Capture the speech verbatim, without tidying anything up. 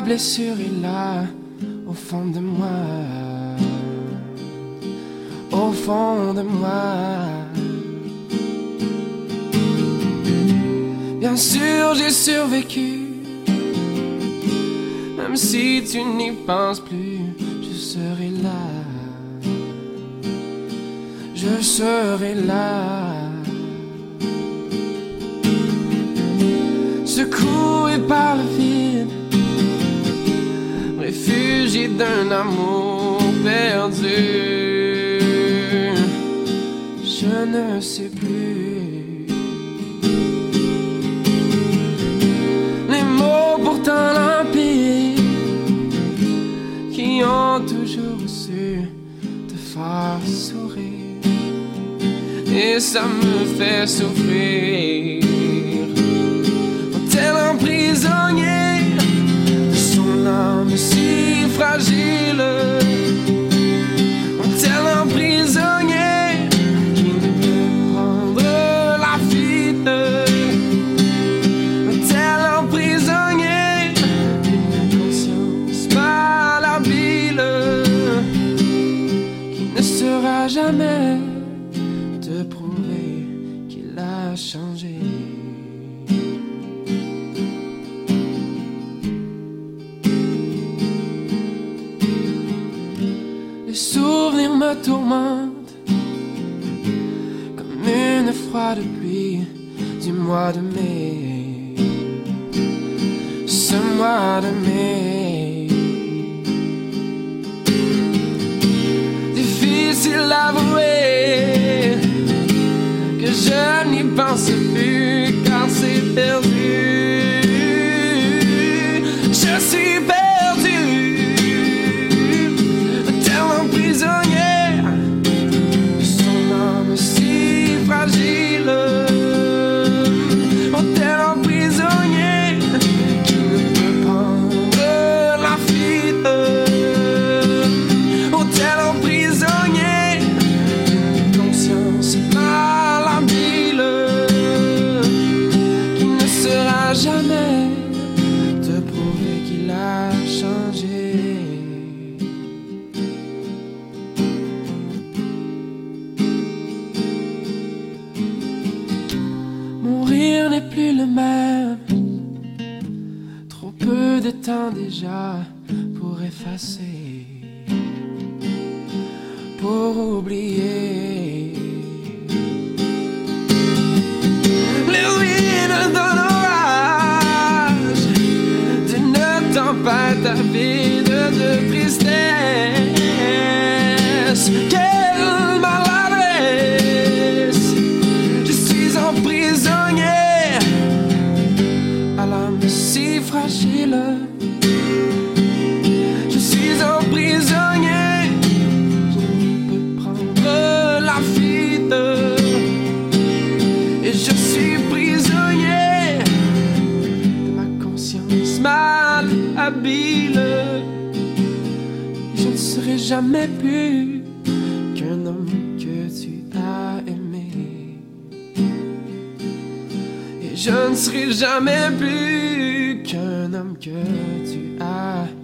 blessure est là, au fond de moi, au fond de moi. Bien sûr j'ai survécu, même si tu n'y penses plus, je serai là, je serai là. Secoué par le vide, réfugié d'un amour perdu, je ne sais plus les mots pourtant limpides qui ont toujours su te faire sourire, et ça me fait souffrir. Tel un prisonnier de son âme si fragile, tel un prisonnier qui ne peut prendre la fuite, tel un prisonnier d'une conscience malhabile qui ne saura jamais te prouver qu'il a changé. Les souvenirs me tourmentent comme une froide pluie du mois de mai, ce mois de mai. Difficile d'avouer que je n'y pense plus car c'est perdu. Je suis perdu. Jamais te prouver qu'il a changé. Mourir n'est plus le même, trop peu de temps déjà pour effacer, pour oublier les ruines d'un orage, d'une tempête avide de tristesse. Quelle maladresse! Je suis un prisonnier à l'âme si fragile. Je suis un prisonnier, je ne peux prendre la fuite, et je suis prisonnier de ma conscience malhabile. Je ne serai jamais plus qu'un homme que tu as aimé, et je ne serai jamais plus qu'un homme que tu as